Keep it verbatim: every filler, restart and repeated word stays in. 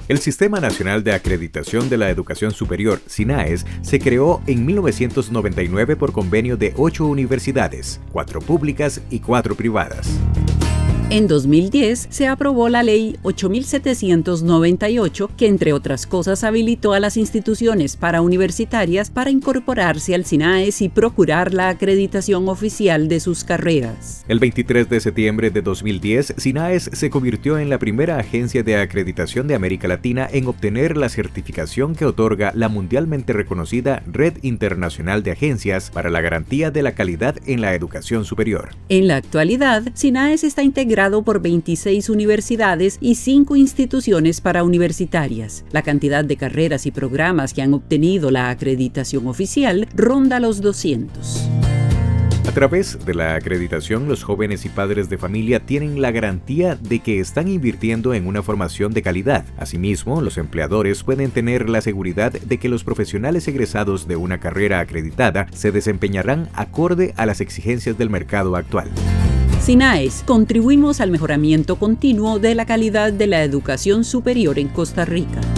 El Sistema Nacional de Acreditación de la Educación Superior, SINAES, se creó en mil novecientos noventa y nueve por convenio de ocho universidades, cuatro públicas y cuatro privadas. En dos mil diez se aprobó la Ley ocho mil setecientos noventa y ocho, que entre otras cosas habilitó a las instituciones parauniversitarias para incorporarse al SINAES y procurar la acreditación oficial de sus carreras. El veintitrés de septiembre de dos mil diez, SINAES se convirtió en la primera agencia de acreditación de América Latina en obtener la certificación que otorga la mundialmente reconocida Red Internacional de Agencias para la Garantía de la Calidad en la Educación Superior. En la actualidad, SINAES está integrado por veintiséis universidades y cinco instituciones parauniversitarias. La cantidad de carreras y programas que han obtenido la acreditación oficial ronda los doscientos. A través de la acreditación, los jóvenes y padres de familia tienen la garantía de que están invirtiendo en una formación de calidad. Asimismo, los empleadores pueden tener la seguridad de que los profesionales egresados de una carrera acreditada se desempeñarán acorde a las exigencias del mercado actual. SINAES, contribuimos al mejoramiento continuo de la calidad de la educación superior en Costa Rica.